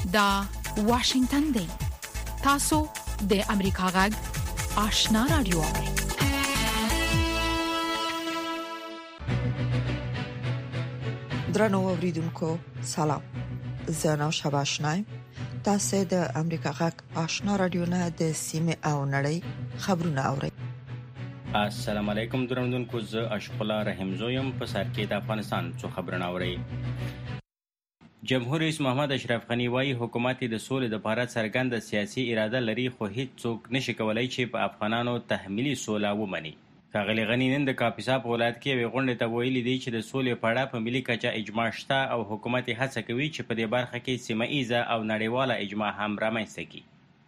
دا واشنگتن دی. تاسو د امریکا غږ آشنا رادیو. درنو اوریدونکو سلام. زه نو شباشنایم. تاسو د امریکا غږ آشنا رادیو نه د سیمه او نړۍ خبرونه اورئ. السلام علیکم درنوونکو، زه اشق الله رحیم زویم. په سر کې د افغانستان څو خبرونه اورئ. جمهور رئیس محمد اشرف غنی وايي حکومت د سولې لپاره څرګنده سیاسي اراده لري، خو هیڅ څوک نشي کولای چې په افغانانو تحمیلي سوله ومني. ښاغلي غنی نن د کاپیسا په ولایت کې یوې غونډې ته ویلي دي چې د سولې په اړه په ملي کچه اجماع شته او حکومت هڅه کوي چې په دې برخه کې سیمه ایزه او نړیواله اجماع هم رامنځته کړي.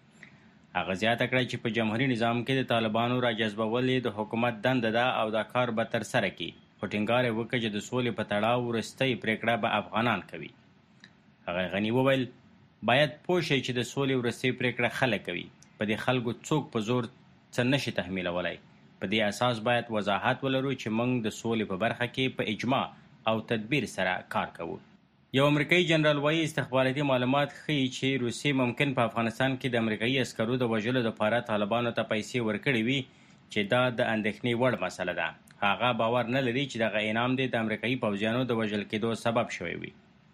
هغه زیاته کړه چې په جمهوریت نظام کې د طالبانو راجذبول د حکومت دنده ده او دا کار به ترسره کړي، خو ټینګار یې وکړ چې د سولې په تړاو وروستۍ پریکړه به افغانان کوي. هغه غنی وویل باید پوه شئ چې د سولې وروستۍ پریکړه خلک کوي، په دې خلکو څوک په زور څه نشي تحمیلولی. په دې اساس باید وضاحت ولرو چې موږ د سولې په برخه کې په اجماع او تدبیر سره کار کوو. یو امریکایي جنرال وايي استخباراتي معلومات ښیي چې روسیې ممکن په افغانستان کې د امریکایي عسکرو د وژلو لپاره طالبانو ته پیسې ورکړې وي، چې دا د اندېښنې وړ مسله ده. هغه باور نه لري چې دغه انعام د امریکایي پوځیانو د وژل کېدو سبب شوی وي.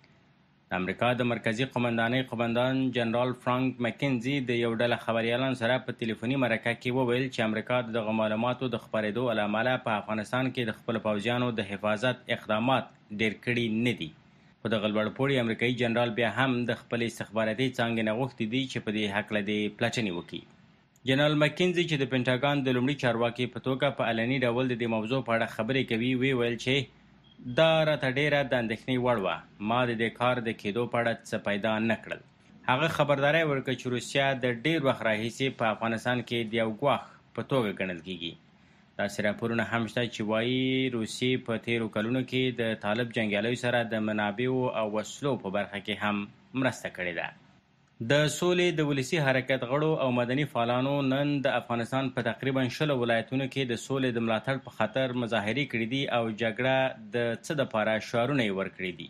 د امریکا د مرکزی قومندانۍ قومندان جنرال فرانک مکنزي د یو ډله خبريالانو سره په ټلیفوني مرکه کې وویل چې امریکا دغه معلوماتو د خبرېدو له امله په افغانستان کې د خپل پوځیانو د حفاظت اقدامات ډېر کړي نه دي. خو د غلبړپوړي امریکایي جنرال بیا هم د خپل استخباراتي څانګې نه غوښتي دي چې په دې هکله د پلټنې وکړي. جنرال مکنزي چې د پینټاګان د لومړي چارواکي په توګه په علني ډول د دې موضوع په اړه خبرې کوي ویل چې دا راته ډیره د اندېښنې وړ وه، ما د دې کار د کېدو په اړه څه پیدا نه کړل. هغه خبرداری ورکړ چې روسیه د ډیر وخت راهیسې په افغانستان کې د یو ګواښ په توګه ګڼل کېږي. داسې راپورونه هم شته چې وایي روسیې په تیرو کلونو کې د طالب جنګیالیو سره د منابعو او وسلو په برخه کې هم مرسته کړې ده. د سولې د ولسي حرکت غړو او مدني فعالانو نن د افغانستان په تقریبا 20 ولایتونو کې د سولې د ملاتړ په خاطر مظاهرې کړې دي او جګړه د څه دپاره شعارونه یې ورکړي دي.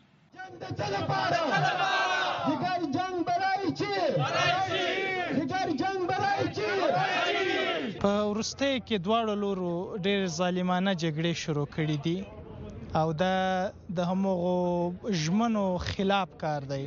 په وروستیو کې دواړو لورو ډېر ظالمانه جګړې شروع کړي دي او دا د همغو ژمنو خلاف کار دی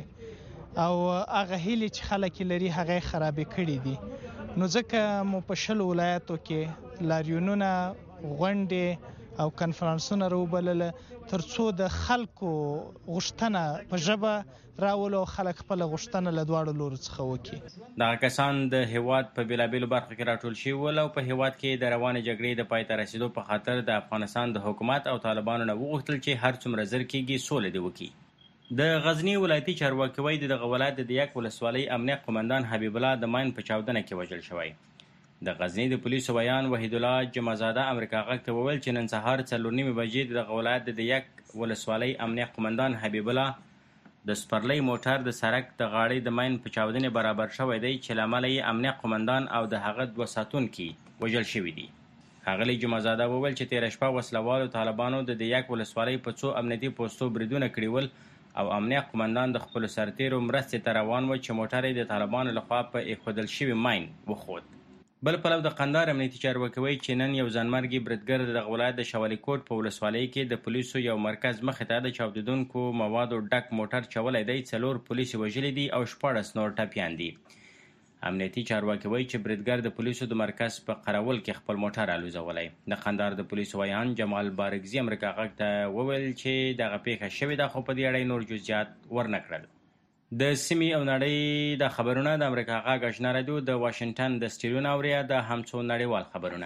او هغه هیلې چې خلک لري هغه خرابې کړي دي. نو ځکه مو په 20 ولایتو کې لاریونونه، غونډې او کنفرانسونه راوبلل ترڅو د خلکو غوښتنه په ژبه راولو، خلک خپل غوښتنه له دواړو لورو څخه وکړي. دغه کسان د هیواد په بیلابیلو برخو کې راټول شوي ول او په هیواد کې د روانې جګړې د پای ته رسیدو په خاطر د افغانستان د حکومت او طالبانو نه وغوښتل چې هر څومره زر کېږي سوله دې وکړي. د غزنی ولایتي چارواکي وايي دغه ولایت د یک ولسوالۍ امنیه قومندان حبیب الله د ماین په چاودنه کې وژل شوی. د غزنی د پولیسو بیان وحید الله جمعزاده امریکا غږ ته وویل چې نن سهار 4:30 بجې دغه ولایت د یک ولسوالۍ امنیه قومندان حبیب الله د سپرلۍ موټر د سړک د غاړې د ماین په چاودنې برابر شوی دی چې له امله یې امنیه قومندان او د هغه 2 ساتونکي وژل شوي دي. ښاغلي جمعزاده وویل چې تېره شپه وسلوالو طالبانو د یک ولسوالۍ په څو امنیتي پوستو بریدونه کړي ول او امنیه قومندان د خپلو سرتیرو مرستې ته روان و چې موټر یې د طالبانو لخوا په ایښودل شوي ماین وخوت. بل پلو د قندهار امنیتي چارواکي وایي چې نن یو ځانمرګي بریدګر د دغه ولایت د شوالی کوټ په ولسوالۍ کې د پولیسو یو مرکز مخې ته د چاودېدونکو موادو ډک موټر چولی دی. 4 پولیس وژلي دي او 14 نور ټپیان دي. امنیتي چارواکي وایي چې بریدګر د پولیسو د مرکز په قرول کې خپل موټر الوزولی. د قندهار د پولیسو ویان جمال بارګزي امریکا غږ ته وویل چې دغه پیښه شوې ده، خو په دې اړه نور جزئیات ورنه کړل. د سیمې او نړۍ د خبرونه د امریکا غږ آشنا رادیو د واشنگټن د سټډیو نه اورئ. د همڅو نړیوال خبرونه.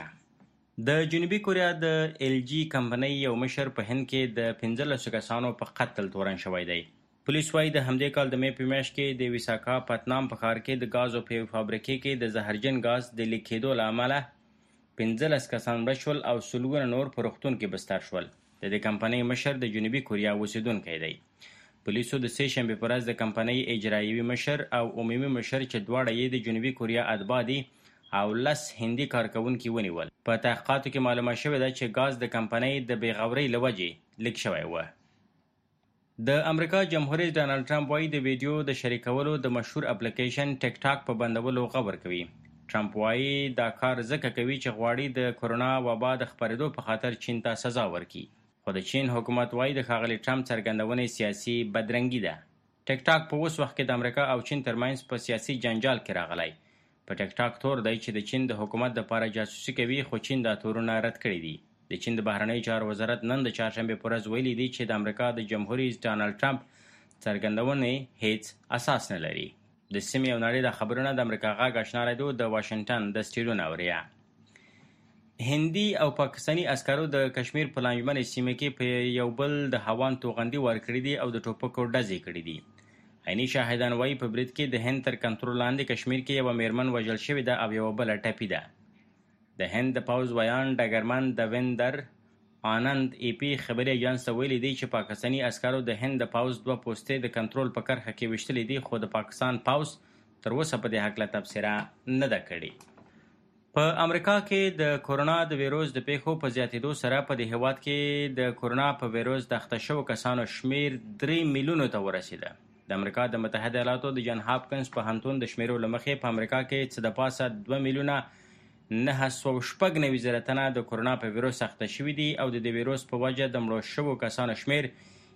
د جنوبي کوریا د LG کمپنۍ یو مشر په هند کې د 15 کسانو په قتل تورن شوی دی. پولیس وايي د همدې کال د مې په میاشت کې د ویساکا پتنام په ښار کې د غازو په فابریکې کې د زهرجن غاز د لیک کېدو له امله 15 کسان مړه شول او سلګونه نور په روغتون کې بستر شول. د دې کمپنۍ مشر د جنوبي کوریا اوسیدونکی دی. پولیسو د سه شنبې په ورځ د کمپنۍ اجرایوي مشر او عمومي مشر چې دواړه یې د جنوبي کوریا اتباع دي او 10 هندي کارکونکي ونیول. په تحقیقاتو کې معلومه شوې ده چې غاز د کمپنۍ د بېغورۍ له وجې لیک شوی و. د امریکا جمهور رئیس ډانلډ ټرمپ وایي د ویډیو د شریکولو د مشهور اپلیکیشن ټیک ټاک په بندولو غور کوي. ټرمپ وایي دا کار ځکه کوي چې غواړي د کرونا وبا د خپرېدو په خاطر چین ته سزا ورکړي. خو د چین حکومت وایي د ښاغلي ټرمپ څرګندونې سیاسي بدرنګي ده. ټیک ټاک په اوس وخت کې د امریکا او چین ترمنځ په سیاسي جنجال کې راغلی. په ټیک ټاک تور دی چې د چین د حکومت لپاره جاسوسي کوي، خو چین دا تورونه رد کړي دي. د چین د بهرنیو چارو وزارت نن د چهارشنبې په ورځ ویلي دي چې د امریکا د جمهور رئیس ډانلډ ټرمپ څرګندونې هیڅ اساس نه لري. د سیمې او نړۍ د خبرونه د امریکا غږ آشنا راډیو د واشنګټن د سټډیو نه اوري. هندي او پاکستاني عسکرو د کشمیر په لانجمنې سیمه کې په یو بل د هوان توغندي ورکړي دي او د ټوپکو ډزې کړي دي. عیني شاهدان وایي په برید کې د هند تر کنټرول لاندې کشمیر کې یوه میرمن وژل شوې ده او یوه بله ټپي ده. د هند د پوځ ویان ډګرمن دویندر آنند ای پی خبري ایجنس ته ویلي دی چې پاکستاني عسکرو د هند د پوځ 2 پوستې د کنټرول په کرښه کې ویشتلې دي، خو د پاکستان پوځ تر اوسه په دې هکله تبصره نه ده کړې. په امریکا کې د کورونا د ویروس د پیښو په زیاتېدو سره په دې هیواد کې د کورونا په ویروس د اخته شوو کسانو شمیر 3 میلیونو ته ورسېده. د امریکا د متحده ایالاتو د جان هاپکنز پوهنتون د شمیرو له مخې په امریکا کې څه د پاسه 2 میلیونه 996 تنه د کورونا په ویروس اخته شوي دي او د دې ویروس په وجه د مړو شوو کسانو شمیر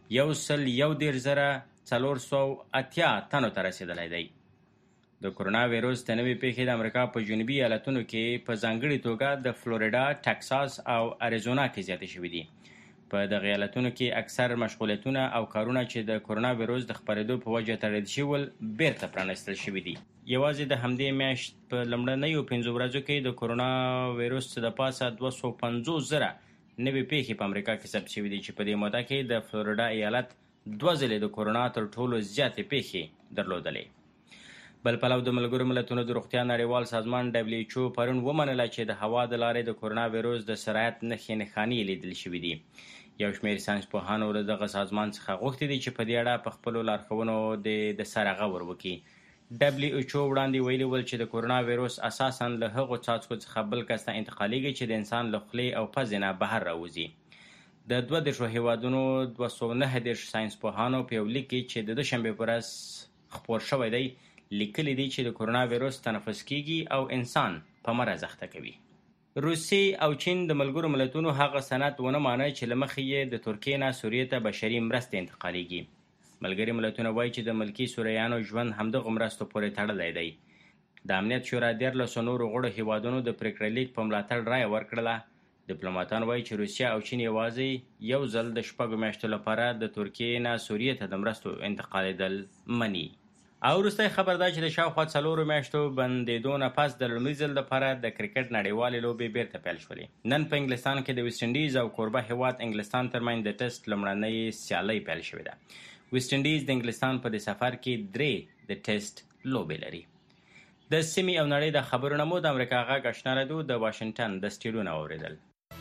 1,480 تنو ته رسېدلی دی. د کورونا ویروس د نوې پیښې د امریکا په جنوبي ایالتونو کې په ځانګړې توګه د فلوریډا، ټکساس او اریزونا کې زیاتې شوي دي. په دغه ایالتونو کې اکثر مشغولیتونه او کارونه چې د کورونا ویروس د خپرېدو په وجه تړل شول بیرته پرانیستل شوي دي. یوازې د همدې میاشت په لومړنیو 5 ورځو کې د کورونا ویروس د پاسه 250,000 نوې پیښې په امریکا کې ثبت شوي دي چې په دې موده کې د فلوریډا ایالت 2 ځلې د کورونا تر ټولو زیاتې پیښې درلودلې. بل پلو د ملګرو ملتونو د روغتیا نړیوال سازمان WHO پرون ومنله چې د هوا د لارې د کورونا ویروس د سرایت نښې نښانې لیدل شوي دي. یو شمېر ساینسپوهانو له دغه سازمان څخه غوښتي دي چې په دې اړه په خپلو لارښوونو د سره غور وکړي. WHO وړاندې ویلي ول چې د کورونا ویروس اساساً له هغو څاڅکو څخه بل کس ته انتقالیږي چې د انسان له خولې او پزې نه بهر راوځي. د 22 هیوادونو 209 ساینسپوهانو په یو لیک کې چې د دوشنبې په ورځ خپور شوی دی لیکلي دي چې د کورونا ویروس تنفس کیږي او انسان په مرض اخته کوي. روسیې او چین د ملګرو ملتونو هغه سند ونه مانه چې له مخې یې د ترکیې نه سوریې ته بشري مرستې انتقالیږي. ملګري ملتونه وایي چې د ملکي سوریانو ژوند همدغو مرستو پورې تړلی دی. د امنیت شورا 14 نورو غړو هیوادونو د پریکړې لیک په ملاتړ رایه ورکړله. ډیپلوماتان وایي چې روسیه او چین یوازې یو ځل د 6 میاشتو لپاره د ترکیې نه سوریې ته د مرستو انتقالېدل مني. او وروستی خبر دا چې د شاوخوا 4 میاشتو بندېدو نه پس د لومړي ځل لپاره د کرکټ نړیوالې لوبې بیرته پیل شولې. نن په انګلستان کې د ویسټ انډیز او کوربه هیواد انګلستان ترمنځ د ټسټ لومړنۍ سیالۍ پیل شوې ده. ویسټ انډیز د انګلستان په دې سفر کې 3 د ټسټ لوبې لري. د سیمې او نړۍ د خبرونه مو د امریکا غږ آشنا راډیو د واشنګټن د سټډیو نه واورېدل.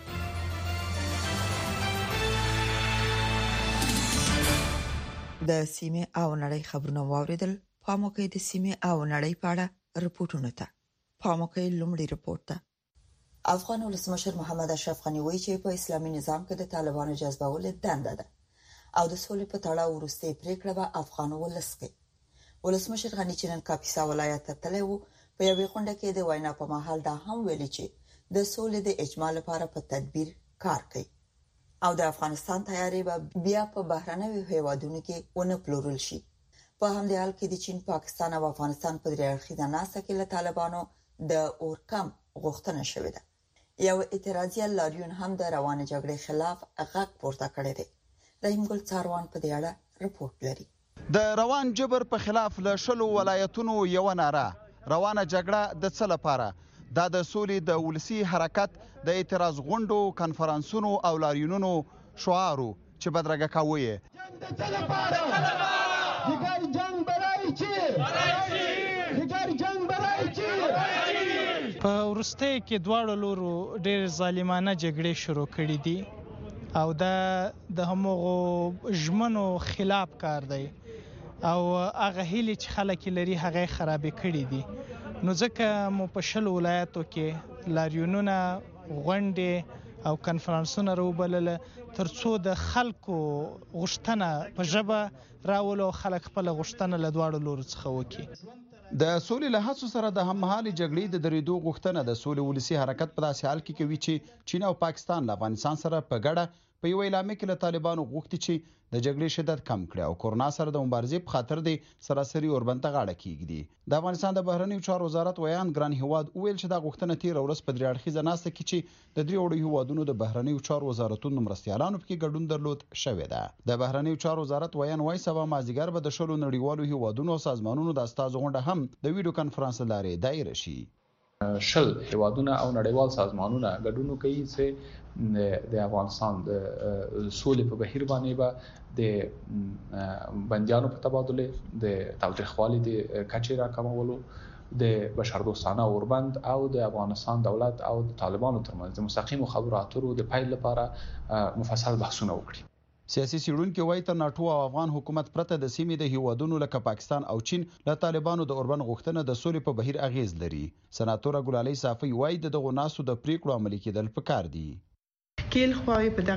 د سیمې او نړۍ خبرونه واورېدل. پاموکې د سیمې او نړۍ په اړه رپورټونه ته. پاموکې لومړی رپورټ ته. افغان ولسمشر محمد اشرف غنی وایي چې په اسلامي نظام کې د طالبانو جذبول دنده ده او د سولې په تړاو وروستۍ پریکړه به افغان ولس کوي. ولسمشر غنی چې نن کاپیسا ولایت ته تللی و په یوې غونډه کې د وینا په مهال دا هم ویلي چې د سولې د اجماع لپاره په تدبیر کار کوي او د افغانستان تیاری به بیا په بهرنیو هیوادونو کې ونه پلورل شي. په همدې حال کې د چین، پاکستان او افغانستان په درې اړخیزه ناسته کې له طالبانو د اورکم غوښتنه شوې ده. یو اعتراضي لاریون هم د روانه جګړې خلاف غږ پورته کړی دی. رحیم ګل څاروان په دې اړه رپورټ لري. د روان جبر په خلاف له 10 ولایتونو یو ناره روانه جګړه د څه لپاره؟ دا د سولې د ولسی حرکت د اعتراض غونډو، کنفرانسونو او لاریونونو شعارو چې بدرګه کاوه. په ورسته کې دواړو لورو ډېر ظالمانه جګړې شروع کړې دي او دا د همغو ژمنو خلاف کار دی او هغه هیلې چې خلک لري هغه خرابې کړې دي. نو ځکه مو په 10 ولایتو کې لاریونونه، غونډې او کنفرانسونه روبلل ترڅو د خلکو غوښتنه په ژبه راولو خلک خپل غوښتنه له دواړو لورو څخه وکړي. د سولې له هڅو سره د هممهالي جګړې د درېدو غوښتنه د سولې ولسی حرکت په داسې حال کې کوي چې چین او پاکستان له افغانستان سره په ګډه په یو اعلامیه کې له طالبانو غوښتي چې د جګړې شدت کم کړي او کورونا سره د مبارزې په خاطر د سراسري اوربند ته غاړه کیږي. د افغانستان د بهرنیو چارو وزارت ویان ګران هیواد ویل چې دا غوښتنه تیر ورځ په درې اړخیزه ناسته کې چې د درې وړو هیوادونو د بهرنیو چارو وزارتونو مرستیالانو پکې ګډون درلود شوې ده. د بهرنیو چارو وزارت ویان وایي سبا مازدیګر به د شلو نړیوالو هیوادونو او سازمانونو د استازو غونډه هم د ویډیو کانفرنس لارې دایره شي. شل هیوادونه او نړیوال سازمانونه ګډون کوي چې د افغانستان د سولې په بهیر باندې به د بندیانو په تبادله د تاوتریخوالي د کچې راکمولو د بشردوستانه اوربند او د افغانستان دولت او د طالبانو ترمنځ د مستقیمو خبرو اترو د پیل لپاره مفصل بحثونه وکړي. سیاسي څېړونکي وایي تر ناټو او افغان حکومت پرته د سیمې د هیوادونو لکه پاکستان او چین له طالبانو د اوربند غوښتنه د سولې په بهیر اغیز لري. سناتور ګلالۍ صافی وایي دغه ناسو د پریکړو عملي کېدل پکار دي. کېل خواوی په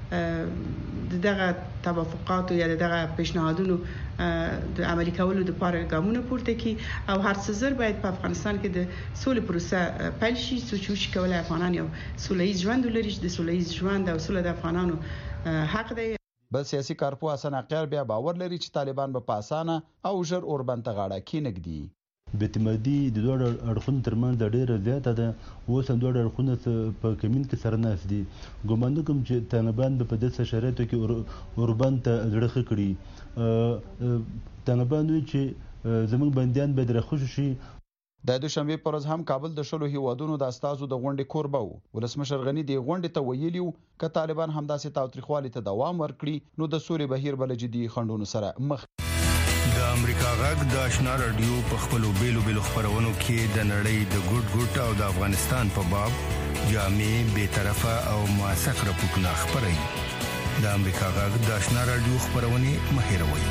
دغه توافقات یا دغه پیشنهادونو د عملي کولو لپاره ګامونه پورته کړي او هر څه زر باید په افغانستان کې د سولې پروسه پیل شي چې کولای افغانان یو سولهییز ژوند ولري. د سولهییز ژوند او سوله د افغانانو حق دی. بل سیاسي کارپوه حسن عقیل بیا باور لري چې طالبان به اسانه او ژر اوربند ته غاړه کېنږدي. بېاعتمادي د دوه اړخونو ترمنځ ډېره زیاته ده. اوس هم دوه اړخونه په کمین کې سره ناست دي. ګمان کوم چې طالبان به په داسې شرایطو کې اوربند ته زړه ښه کړي. طالبان وایي چې زموږ بندیان باید راخوشي شي. د دوشنبه پر ورځ هم کابل د شلو هیوادونو د استازو د غونډې کوربه و. ولسمشر غنی د غونډې ته ویلي و چې طالبان همداسې تاوتریخوالي ته دوام ورکړي نو د سولې بهیر بل جدي خنډونو سره مخ. د امریکا غږ د آشنا رادیو په خپلو بیلو خبرونو کې د نړۍ د ګډ او د افغانستان په باب جامع بے طرفه او موثق راپورټونه خبري. د امریکا غږ د آشنا رادیو خبرونه مهیروي.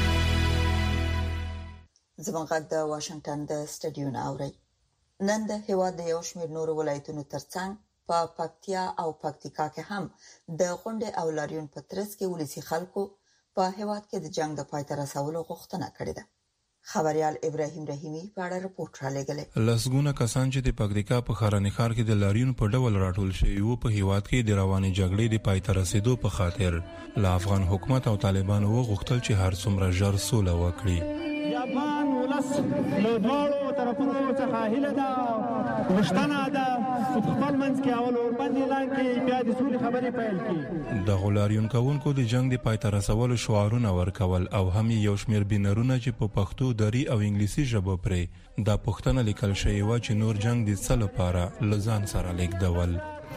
زموږ غږ د واشنگټن د سټډیو نه اوري. نن د هیواد د یو شمېر نورو ولایتونو ترڅنګ په پکتیا او پکتیکا کې هم د غونډې او لاریون په ترڅ کې ولسی خلکو په هیواد کې د جنگ د پای ته رسولو غوښتنه کړې ده. خبريال ابراهیم رحیمی په اړه رپورټ را لېږلی. لسګونه کسان چې د پکتیکا په خارنی ښار کې د لاریون په ډول راټول شوي وو په هیواد کې د رواني جګړې د پای ته رسیدو په خاطر له افغان حکومت او طالبانو وغوښتل چې هر څومره ژر سوله وکړي. افغان ولس له دواړو طرفونو څخه هیله ده غوښتنه ده چې خپل منځ کې اول اوربند اعلان کړي بیا د سولې خبرې پیل کړي. د غلاریون کوونکو د جنگ د پای ته رسولو شعارونه ورکول او هم یو شمېر بینرونه چې په پښتو دری او انګلیسي ژبه پرې دا پښتنه لیکل شوی و چې نور جنگ د څه لپاره لزان سره لیکدول.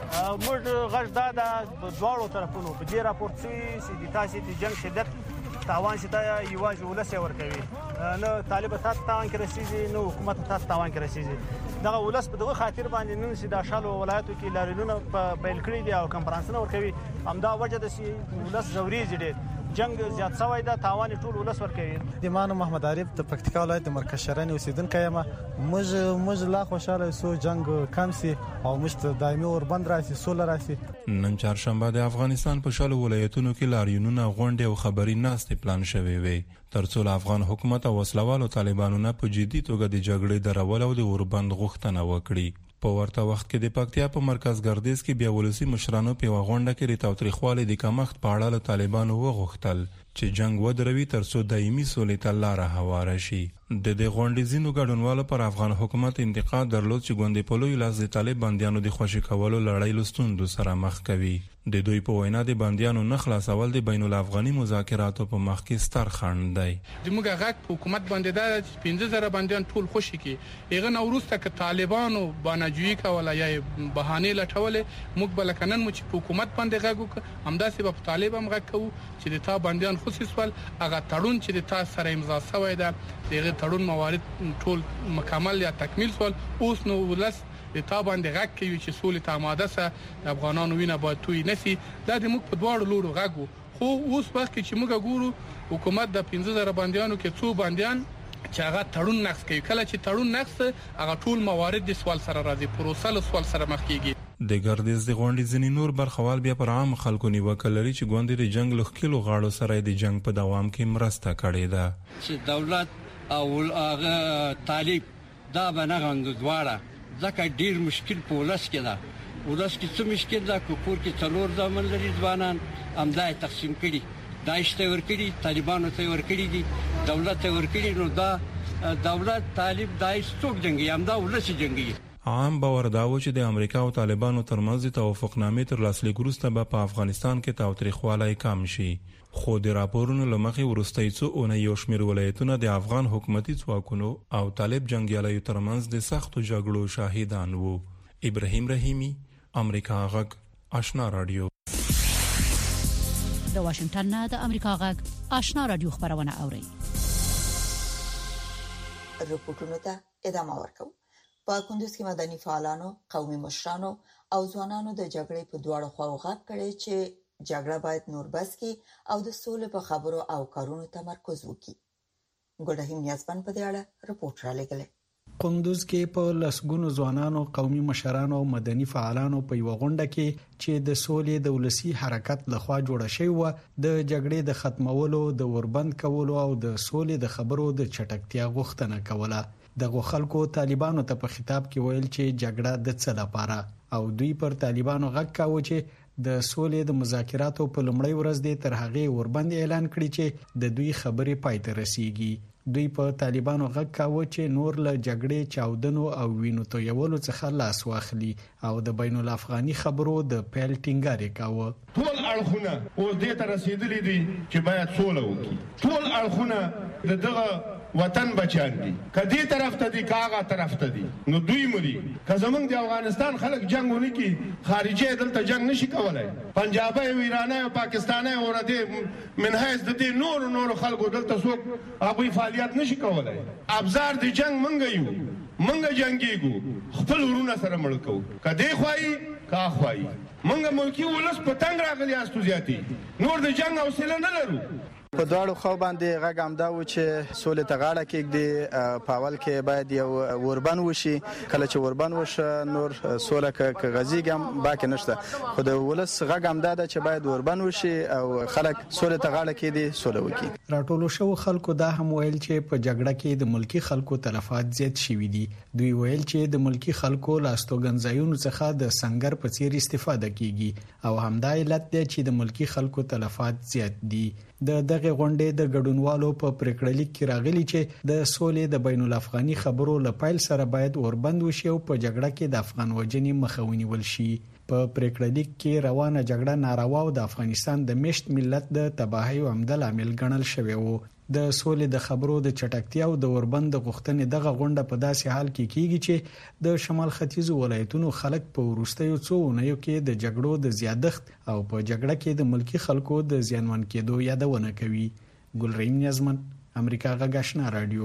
موږ غږ دا د دواړو طرفونو په دې راپورټ چې د تاسو د جنگ شدت تاوان شته یوازې ولس ورکوي نو طالب تاسو تاوان کې رسیږي نو حکومت تاسو تاوان کې رسیږي. دغه ولس په دغه خاطر باندې نن چې د شالو ولایتو کې لاریونونه په پیل کړی دي او کنفرانسونه ورکوي. همدا وجه ده چې ولس زوري ډېر جنگ زیات شوی ده تاوان ټول ولس ورکوي. د مانو محمد عارف د پکتیکا ولایت مرکز شرنی اوسیدونکی یم. موږ لا خوشاله سو جنگ کم سي او موږ دایمي اوربند راسي سوله راسي. نن چهارشنبه د افغانستان په شلو ولایتونو کې لاریونونه غونډې او خبري ناستې پلان شوې وي ترڅو افغان حکومت او وسلوالو طالبانو نه په جدي توګه د جګړې درول او د اوربند غوښتنه وکړي. په ورته وخت کې د پکتیا په مرکز ګردیز کې بیا ولسی مشرانو په غونډه کې د تاوتریخوالي د کمښت په اړه له طالبانو وغوښتل چې جنگ ودروي ترڅو دایمي سولې ته لار هواره شي. د دې غونډې ځینو ګډونوالو پر افغان حکومت انتقاد درلود چې ګوندې په لوی لاس د طالب بندیانو د خوشي کولو لړۍ له ستونزو سره مخ کوي. د دوی په وینا د بندیانو نه خلاصول د بین الافغاني مذاکراتو په مخ کې ستر خنډ دی. زموږ غږ په حکومت باندې دا 15000 بندیان ټول خوشي کی هغه نوروسته ک طالبانو بانجوي کوله یا بهانه لټولې موږ بلکنن مو چې په حکومت باندې غږ همداسې په طالب هم غږ کوو چې د تا بندیان خوشي سوال هغه تړون چې د تا سره امضا شوی ده دغه تړون موارد ټول مکمل یا تکمیل سوال اوس نو ولس د تا باندې غږ کوي چې سولې ته آماده سه د افغانانو وینه باید توی نسی. دا د موږ په دواړو لورو غږ خو اوس وخت چې موږ ګورو حکومت د 15000 بندیانو کې څو بندیان چې هغه تړون نقض کوي کله چې تړون نقض هغه ټول موارد د سوال سره راځي پروسه له سوال سره مخ کیږي. د ګردیز د غونډې ځینې نور برخوال بیا پر عام خلکو نیوکه لري چې ګوندې د جنگ له ښکېلو غاړو سره د جنگ په دوام کې مرسته کړې ده چې دولت او هغه طالب دا به نه غند دواړه ځکه ډیر مشکل په ولس کې ده ولس کې څه مشکل ده کور کې څلور ځامن لري ځوانان همدای تقسیم کړي داعش ته ورکړي طالبانو ته ورکړي دي دولت ته ورکړي نو دا دولت طالب داعش څوک جنگي همدا ولس جنگي عام باور دا و چې د امریکا او طالبانو ترمنځ د توافقنامې تر لاسلیک وروسته به په افغانستان کې تاوتریخوالی کم شي خو د راپورونو له مخې وروستۍ څو اونۍ یو شمېر ولایتونه د افغان حکومتي ځواکونو او طالب جنګیالیو ترمنځ د سختو جګړو شاهدان وو. ابراهیم رحیمی، امریکا غږ، آشنا رادیو. د واشنگټن نه د امریکا غږ آشنا رادیو خبرونه اوري. رپورټونو ته ادامه ورکوم. په کندوز کې مدني فعالانو، قومي مشرانو او ځوانانو د جګړې په دواړو خواو غږ کړي چې جګړه باید نور بس کړي او د سولې په خبرو او کارونو تمرکز وکړي. ګډهیم نیازبن په دې اړه رپورټ را لګلې. کندوز کې په لسګونو ځوانانو، قومي مشرانو او مدني فعالانو په یو غونډه کې چې د سولې د ولسی حرکت لخوا جوړه شوی و د جګړې د ختمولو، د وربند کولو او د سولې د خبرو د چټکتیا غوښتنه کوله. دغه خلکو طالبانو ته په خطاب کې ویل چې جګړه د څه لپاره او دوی پر طالبانو غږ کاوه چې د سولې د مذاکراتو په لومړۍ ورځ د تر هغه وربند اعلان کړي چې د دوی خبرې پای ته رسیږي. دوی په طالبانو غږ کاوه چې نور له جګړې چاودنو او وینو تویولو څخه لاس واخلي او د بین الافغاني خبرو د پیل ټینګار کاوه. ټول اړخونه او دې ته رسیدلي دي چې باید سوله وکړي. ټول اړخونه دغه وطن بچان دي، کدی طرف ته دي کاغه طرف ته دي، نو دوی مري که زمونږ د افغانستان خلک جنگونه کی خارجي دلته جنگ نشي کولای. پنجابي او ایراني او پاکستاني او رده منهاز د دې نور خلکو دلته څوک هغه فعالیت نشي کولای. ابزار د جنگ منګ یو منګ جنگيګو خپل ورونه سره مړ کو کدی خوای کا خوای منګ ملکی ولس په تنگ راغلی استو زیاتی نور د جنگ حوصله نه لرو. په دواړو خو باندې غږ امدا و چې سولې ته غاړه کېږدي. په اول کې باید یو وربن وشي، کله چې وربن وشه نور سوله کې غزيګم باکه نشته. خو د ولس غږ امدا ده چې باید وربن وشي او خلک سولې ته غاړه کېږدي، سوله وکړي. راټولو شو خلکو دا هم ویل چې په جګړه کې د ملکی خلکو تلفات زیات شوي دي. دوی ویل چې د ملکی خلکو لاستوګنځایونو څخه د سنگر په څیر استفاده کیږي او همدا علت دی چې د ملکی خلکو تلفات زیات دي. د دغه غونډې د ګډونوالو په پریکړلیک کې راغلي چې د سولې د بین الافغاني خبرو لپایل سره باید وربند وشي او په جګړه کې د افغان وجنې مخه ونیول شي. په پریکړلیک کې روانه جګړه ناروا او د افغانستان د مشت ملت د تباہي او عمل عامل ګڼل شوی وو. د سولې د خبرو د چټکتیا او د وربند غوښتنې دغه غونډه په داسې حال کې کیږي چې د شمال ختیځو ولایتونو خلک په وروستیو څو اونیو کې د جګړو د زیادښت او په جګړه کې د ملکی خلکو د زیانمن کېدو یادونه کوي. ګلریم نیازمن، امریکا غږ آشنا رادیو.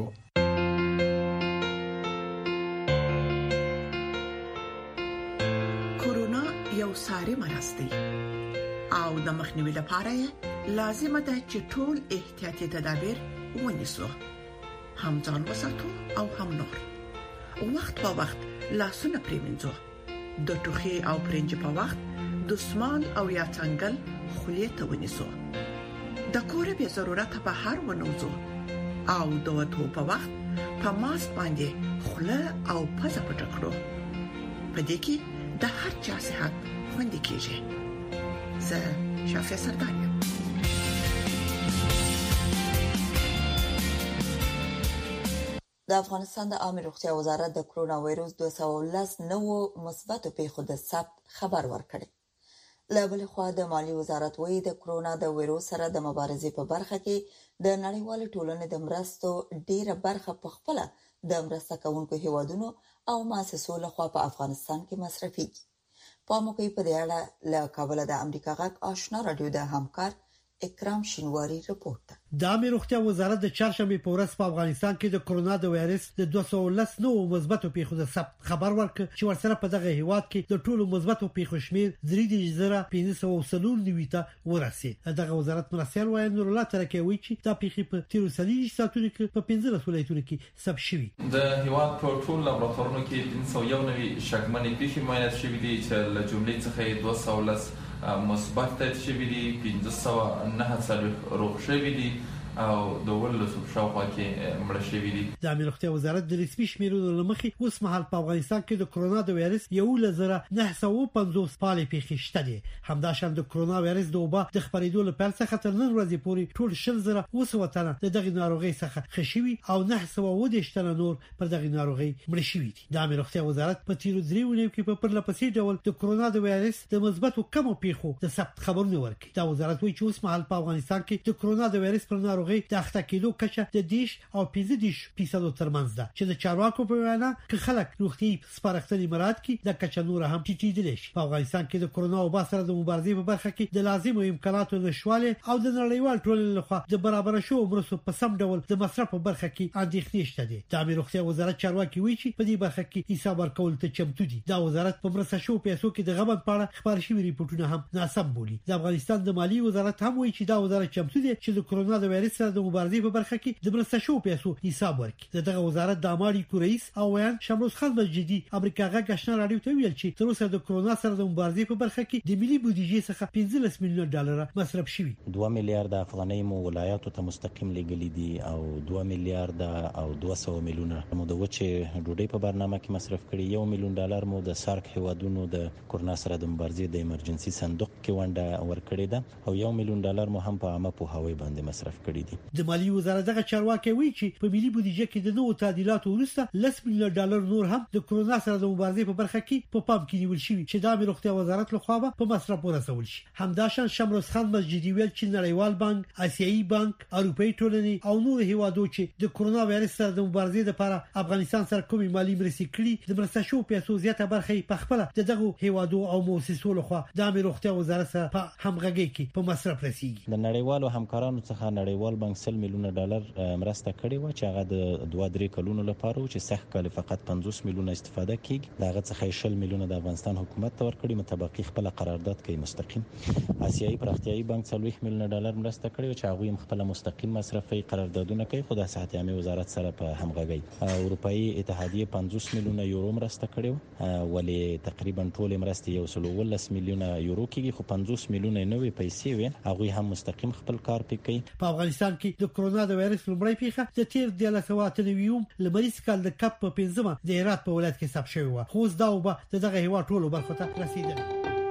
کورونا یو ساري مرض دی او د مخنیوي لپاره لازم ده چې ټول احتیاطي تدابیر ونیسو، هم ځان وساتو او هم نور. وخت په وخت لاسونه پریمنځو، د ټوخي او پرنج په وخت دستمال او یا څنګل خولې ته ونیسو. د کور به ضرورت په هر ونوزو او د وټو په وخت په ماسک باندې خوله او پزه پټ کړو. په دې کې د هر چا صحت خوندي کیږي. زه شافعه سردار یم. د افغانستان د عامه روغتیا وزارت د کرونا وایروس 219 نوو مثبتو پیښو د ثبت خبر ورکړی. له بل خوا د مالی وزارت وایي د کرونا د وایروس سره د مبارزې په برخه کې د نړیوال ټولنې د مرستو ډیره برخه په خپل د مرسته کوونکو هیوادونو او مؤسسو لخوا په افغانستان کې مصرفيږي. په موقع په دې اړه له کابل د امریکا غږ آشنا رادیو د همکار اکرام شینواری رپورت. د عامه روغتیا وزارت د چهارشنبه په ورځ په افغانستان کې د کرونا د وایرس د 210 نوو مثبتو پیښو د ثبت خبر ورکړ چې ورسره په دغه هیواد کې د ټولو مثبتو پیښو شمیر 3,590 ته ورسید. دغه وزارت مرسل وایي نور الله ترکوي چې دا پیښې په 13 ساعتونو کې په 15 ولایتونو کې ثبت شوې. د هیواد په ټولو لابراتوارونو کې 391 شکمنې پیښې معاینات شوې دي چې له جملې څخه 210 مثبت تایید شوي دي، 1509 روغ شوي دي او د ولسو شاوخوا کې مړه شوي دي. د امیر روغتیا وزارت د رسمي شمیرونو لمخې اوس مهال په افغانستان کې د کرونا د وایرس 1,950 پالې پیښې شته دي. همداشان د کرونا وایرس د وبا د خپرېدو لپاره څخه تر نن ورځې پورې ټول 10,000 تنه دغه ناروغي څخه خښوي او 910 تنه نور پر دغه ناروغي مړه شوي دي. د امیر روغتیا وزارت په تیرو 3 ونیو کې په پرلپسې ډول د کرونا د وایرس د مثبتو کمو پیښو د ثبت خبرونه ورکړي. دا وزارت وایي چې اوس مهال په افغانستان کې د کرونا د وایرس پر ناروغي د اخته کېدو کچه د 10 او 15% ترمنځ ده چې د چارواکو په وینا کې خلک روغتي سپارښتنې مراد کړي د کچه نور هم ټیټېدلی شي. په افغانستان کې د کرونا وبا سره د مبارزې په برخه کې د لازمو امکاناتو نشواله او د نړیوال ټولنې لخوا د برابر شو مرستو په سم ډول د مصرف په برخه کې اندېښنې شته دي. د امیر روغتیا وزارت چارواکي وایي چې په دې برخه کې حساب ورکول ته چمتو دي. دا وزارت په مرسته شو پیسو کې د غبن پاړه خبر شوی ریپورتونه هم ناسم بولي. د افغانستان د مالی وزارت هم وایي چې دا وزارت چمتو دي چې د کرونا د وایرس سره د مبارزې په برخه کې د مرسته شو پیسو حساب ورکړي. دغه وزارت د اماري رئیس او ویان شمروز خان مسجدي امریکا غږ آشنا رادیو ته ویل چې تر اوسه د کرونا سره د مبارزې په برخه کې د ملي بودیجې څخه 15 میلیون ډالر مصرف شوي. 2 میلیارډ افغانۍ مو ولایاتو ته مستقیم لګلې دي او 2 میلیارډ او 200 میلیونه مو د وچې ډوډۍ په برنامه کې مصرف کړي. 1 میلیون ډالر مو د سارک هیوادونو د کرونا سره د مبارزې د ایمرجنسي صندوق کې ونډه ورکړې ده او 1 میلیون ډالر مو هم په عامه پوهاوی باندې مصرف کړي دي. د مالی وزارت دغه چارواکي وایي چې په ملي بودیجه کې د نوو تعدیلاتو وروسته 10 میلیون ډالر نور هم د کرونا سره د مبارزې په برخه کې په پام کې نیول شوی چې د روغتیا وزارت لخوا په مصرف ورسول شي. همداشان شمروز خان مسجدي ویل چې نړیوال بانک، آسیایي بانک، اروپאי ټولنې او نور هیوادو چې د کرونا وایرس سره د مبارزې لپاره افغانستان سره کومې مالی مرستې کړې د مرسته شو پیسو زیاته برخه په خپل دغه هیوادو او مؤسسو لخوا د روغتیا وزارت سره په همغږي کې په مصرف رسیږي. د نړیوالو همکارانو څخه نړیوال بانک 100 میلیونه ډالر مرسته کړې و چې هغه د 2-3 کلونو لپاره چې سخت کال فقط 50 میلیونه استفاده کیږي. دغه څخه 20 میلیونه د افغانستان حکومت ته ورکړي مطابق خپل قرارداد کوي مستقیم. آسیایي پراختیایي بانک 40 میلیونه ډالر مرسته کړې چې هغه خپل مستقیم مصرفي قراردادونه کوي خو د صحت عامه وزارت سره په همغږي. اروپאי اتحادیه 50 میلیونه یورو مرسته کړې ولی تقریبا ټول مرستې 110 میلیونه یورو کېږي خو 50 میلیونه نوې پیسې وي هغه هم مستقیم خپل کار کوي. په افغانستان کې د کرونا د وایرس لومړی پیښه د تیر 1998 لمریز کال د کپ په 15 د هرات په ولایت کې ثبت شوی و. خو دا وبا دغه هیواد ټولو برخو ته رسیدله.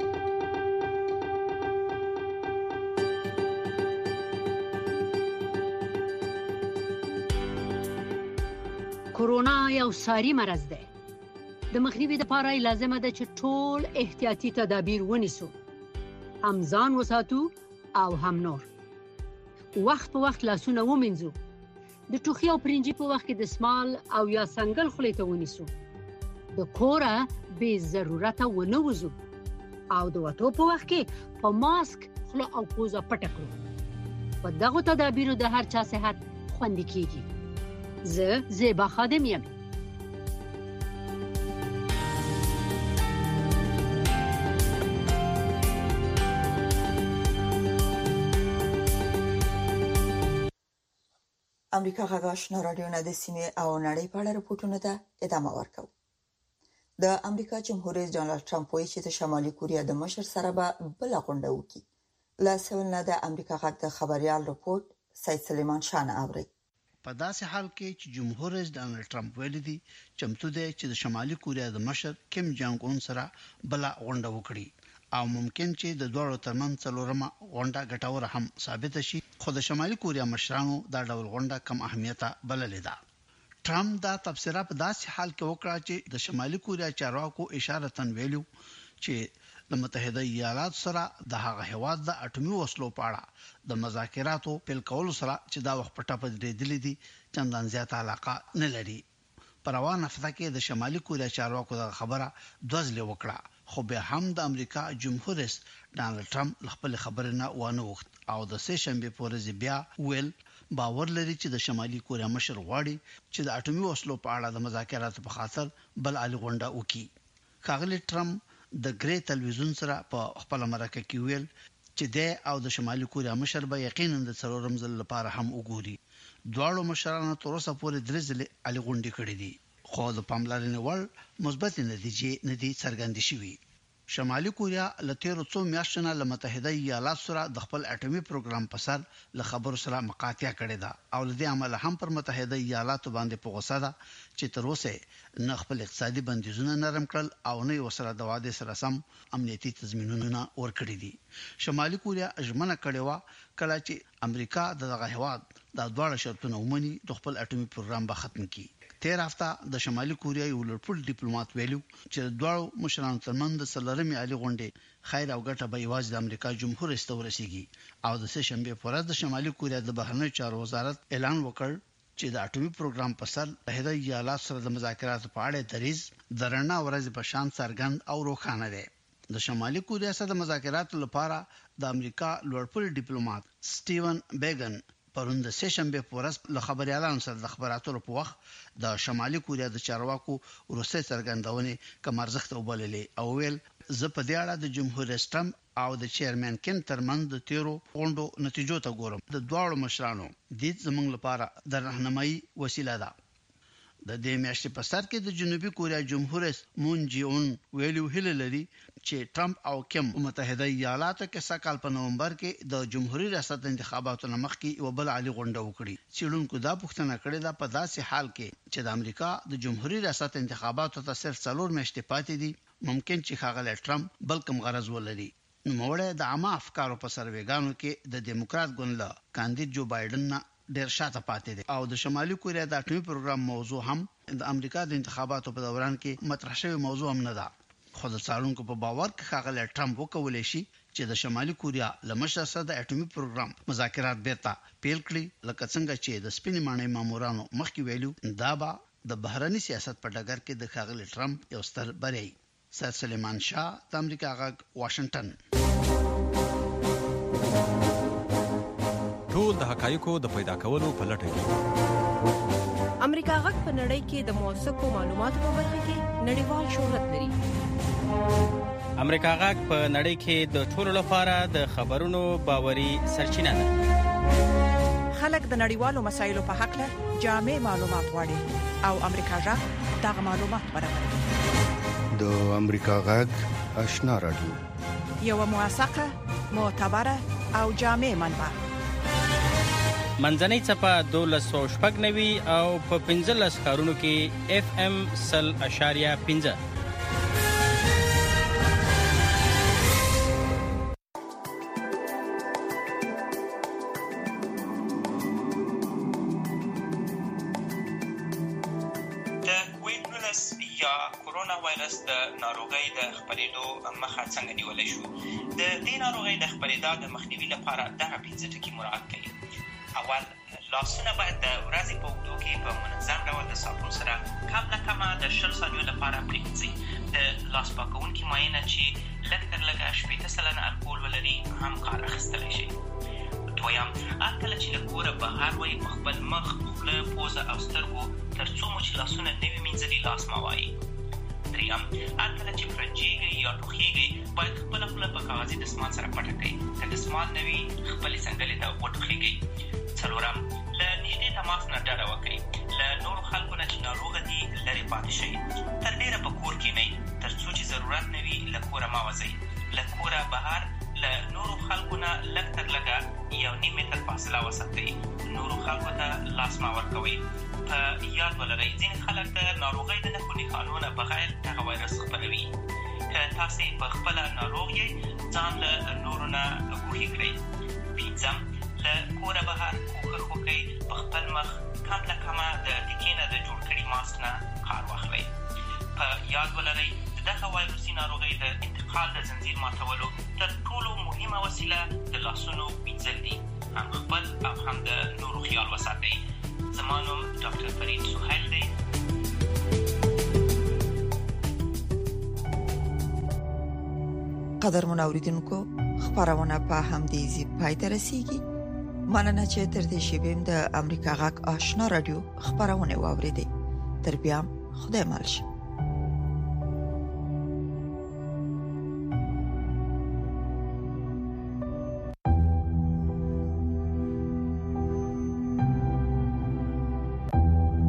کرونا یو ساري مرض دی. د مخنیوي لپاره لازمه ده چې ټول احتیاطي تدابیر ونیسو. هم ځان وساتو او هم نور. وخت په وخت لاسونه ومینځو. د ټوخي او پرنجي په وخت کې د سمال او یا سنگل خولې ته ونیسو. د کوره به ضرورت ونه وځو او د وټو په وخت کې په ماسک خوله او پوزه پټه کړو. په دغه تدابیرو د هر چا صحت خوندي کیږي. زه زیبا خادم یم. امریکا غږ آشنا رادیو نه د سیمې او نړۍ په اړه رپورټونه ته ادامه ورکوي. د امریکا جمهور رئیس ډانلډ ټرمپ وایي چې د شمالي کوریا د مشر سره به بل غونډه وکړي. لا سوال نه د امریکا غږ د خبريال رپورټ سید سلیمان شاه اوري. په داسې حال کې چې جمهور رئیس ډانلډ ټرمپ ویلي دی چمتو دی چې د شمالي کوریا د مشر کیم جانګ اون سره بل غونډه وکړي او ممکن چې د دوه ترمن څلورمه غونډه ګټوره هم ثابت شي. خو د شمالي کوریا مشرانو دا ډول غونډه کم اهمیت بللې ده. ټرمپ دا تبصره په داسې حال کې وکړه چې د شمالي کوریا چارواکو اشاره تن ویلو چې د متحده ایالاتو سره د هغه هواد د اټومي وسلو په اړه د مذاکراتو پیل کول سره چې دا وخت پټه پدې دي چندان زیاته علاقه نه لري. پروان هفته کې د شمالي کوریا چارواکو د خبره دوزلې وکړه خو به هم د امریکا جمهور رئیس ډانلډ ټرمپ خپل خبره نه وانه وخت او د سه شنبه پورې بیا ویل باور لري چې د شمالي کوریا مشر غواړي چې د اټومي وسلو په اړه د مذاکراتو په خاطر بل عالی غونډه وکړي. ښاغلي ټرمپ د ګری تلویزیون سره په خپل مرکه کې ویل چې د او د شمالي کوریا مشر به یقینا د څلورم ځل لپاره هم وګوري. دواړو مشرانو تر اوسه پورې درې ځلې عالی غونډې کړې دي خو د پاملرنې وړ مثبت نتیجې نه دي څرګندې شوې. شمالي کوریا له تیرو څو میاشتو نه له متحده ایالاتو سره د خپل اټومي پروګرام په سر له خبرو سره مقاطعه کړې ده او له دې عمله هم پر متحده ایالاتو باندې په غوسه ده چې تر اوسه نه خپل اقتصادي بندیزونه نرم کړل او نه یو سره د واده سره سم امنیتي تضمینونه ورکړي دي. شمالي کوریا ژمنه کړې و کله چې امریکا دغه هواد د دواړو شرطونو ومني د خپل اټومي پروګرام به ختم کړي. تیر هفته د شمالي کوریا یو لوړپوړ ډیپلوماټ ویلو چې د دوه مشرانو ترمنځ د سلرمي عالی غونډې خیر او ګټه به یوازې د امریکا جمهور رئیس ته ورسیږي او د سه شنبه پر ورځ د شمالي کوریا د بهرنیو چارو وزارت اعلان وکړ چې د اټومي پروګرام په سر متحده ایالاتو سره د مذاکراتو په اړه دریز د رڼا ورځ په شان څرګند او روښانه دی. د شمالي کوریا سره د مذاکراتو لپاره د امریکا لوړپوړ ډیپلوماټ سټیون بیګن پرون د سه شنبه پورس له خبريالانو سره د خبراتو په وخت د شمالي کوریا د چارواکو روسي څرګندونه کوم ارزښت وبللې او ویل زه په دې اړه د جمهور رئیس ټرمپ او د چیرمن کین ترمنځ د تیرو غونډو نتیجو ته ګورم. د دواړو مشرانو د زمنګ لپاره د راهنمایي وسیله ده. د دې میاشتې په سر کې د جنوبي کوریا جمهور رئیس مون جی اون ویلو هله لري چې ټرمپ او کیم متحده ایالاتو کې سکهال په نومبر کې د جمهوریت ریاست انتخاباتو مخکې یو بل عالی غونډه وکړي. چیرونکو دا پوښتنه کړې ده په داسې حال کې چې د امریکا د جمهوریت ریاست انتخاباتو ته صرف 4 میاشتې پاتې دي ممکن چې ښاغلی ټرمپ بل کوم غرض ولري. نوموړی د عامه افکارو په سروېګانو کې د دیموکرات ګوند له کاندید جو بایدن نه ډیر شاته پاتې دي او د شمالي کوریا د اټومي پروګرام موضوع هم د امریکا د انتخاباتو په دوران کې مطرح شوی موضوع هم نه ده. خو د څارونکو په باور کې ښاغلی ټرمپ وکولای شي چې د شمالي کوریا له مشر سره د اټومي پروګرام مذاکرات بیرته پیل کړي لکه څنګه چې د سپینې ماڼۍ مامورانو مخکې ویلو دا به د بهرني سیاست په ډګر کې د ښاغلی ټرمپ یو ستر بری. سید سلیمان شاه د امریکا غږ واشنگټن. ټول د حقایقو د پیدا کولو په لټه کې امریکا غږ په نړۍ کې د موثقو معلوماتو په برخه کې نړیوال شهرت لري. امریکا غږ په نړۍ کې د ټولو لپاره د خبرونو باوري سرچینه ده. خلک د نړیوالو مسایلو په حق له جامع معلومات غواړي او امریکا غږ دغه معلومات برابروي. د امریکا غږ آشنا رادیو یو موثقه معتبره او جامع منبع. منځنۍ چپه 1290 او په 15 ښارونو کې FM 100.5. کورونا وایرس د ناروغۍ د خپرېدو مخه څنګه نیولای شو؟ د دې ناروغۍ د خپرېدا د مخنیوي لپاره دغه 5 ټکي مراعات کړئ. اول، لاسونه باید د ورځې په اوږدو کې په منظم ډول د صابون سره کم نه کمه د 20 ثانیو لپاره پرېمنځئ. د لاس پاکونکي مایع نه چې لږ تر لږه 80% الکول ولري هم کار اخیستلی شي. دویم، هر کله چې له کوره بهر وئ په خپل مخ، خوله، پوزه او سترګو تر څو مو چې لاسونه نه وي مینځلي لاس مه وایئ. دریم، هر کله چې فرنجېږئ یا ټوخېږئ باید خپله خوله په کاغذي دستمال سره پټه کړئ. که دستمال نه وي خپلې څنګلې ته وټوخېږئ. څلورم، له نږدې تماس نه ډډه وکړئ. له نورو خلکو نه چې ناروغه دي لرې پاتې شئ. تر ډېره په کور کښېنئ تر څو چې ضرورت نه وي له کوره مه وځئ. له کوره بهر له نورو خلکو نه لږ تر لږه 1.5 متر فاصله وساتئ. نورو خلکو ته لاس مه ورکوئ. په یاد ولرئ ځینې خلک د ناروغۍ د نښو نښانو نه بغیر دغه وایرس خپروي. که تاسې په خپله ناروغ یې ځان له نورو نه ګوښې کړئ. پنځم، له کوره بهر کوښښ وکړئ په خپل مخ کم له کمه د ټیکې نه د جوړ کړي ماسک نه کار واخلئ. په یاد ولرئ د دغه وایرسي ناروغۍ د انتقال د زنځیر ماتولو تر ټولو مهمه وسیله د لاسونو مینځل دي. هم خپل او هم د نورو خیال وساتئ. زما نوم ډاکټر فرید سهیل دی. قدرمن اوریدونکو خبرونه په همدې ځای پای ته رسیدي. مننه چې تر دې شیبې د امریکا غږ آشنا رادیو خبرونه واوریدي. تر بیا خدای مل شه.